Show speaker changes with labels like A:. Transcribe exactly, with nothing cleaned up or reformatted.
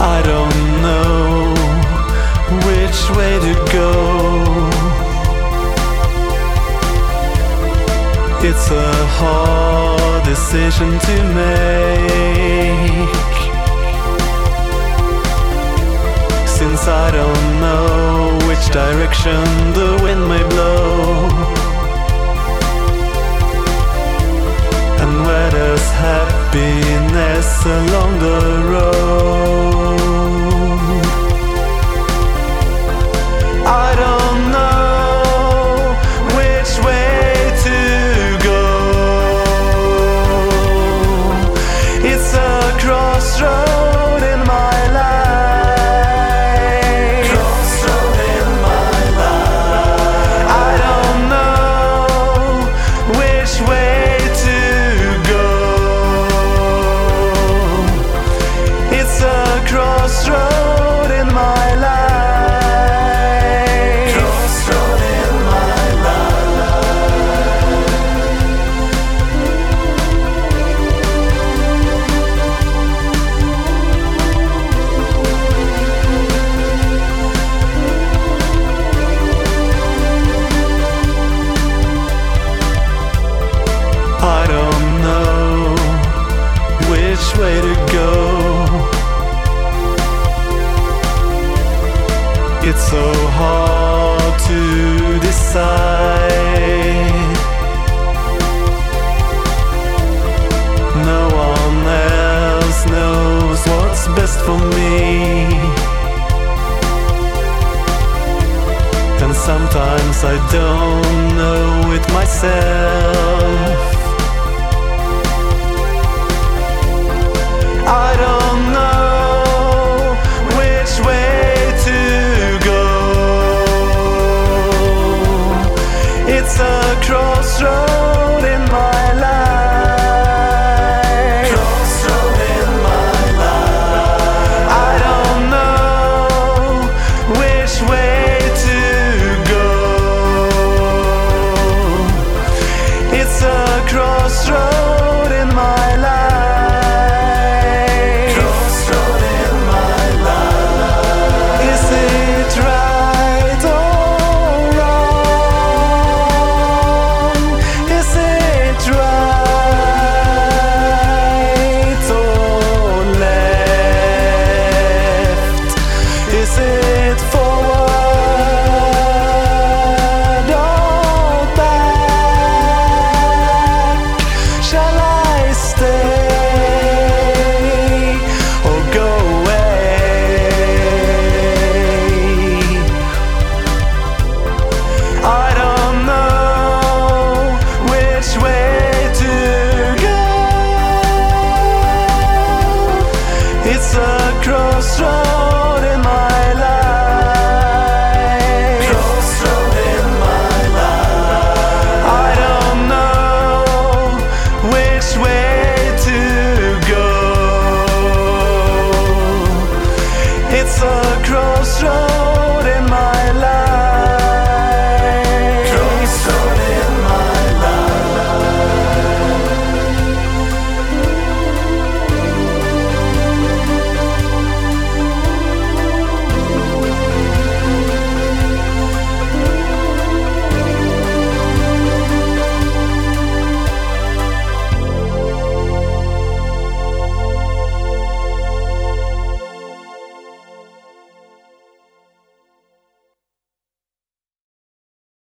A: I don't know which way to go. It's a hard decision to make, since I don't know which direction the wind may blow, and where there's happiness along the road. I don't know which way to go. It's a crossroad in my life. Crossroad in my life. I don't know which way to go. It's a crossroad in my life. I don't know which way to go. It's so hard to decide. No one else knows what's best for me, and sometimes I don't know it myself. I don't know which way to go. It's a crossroad in my life. Crossroad in my life. I don't know which way to go. It's a crossroad in my life. Is it forward or back? Shall I stay or go away? I don't know which way to go. It's a crossroad.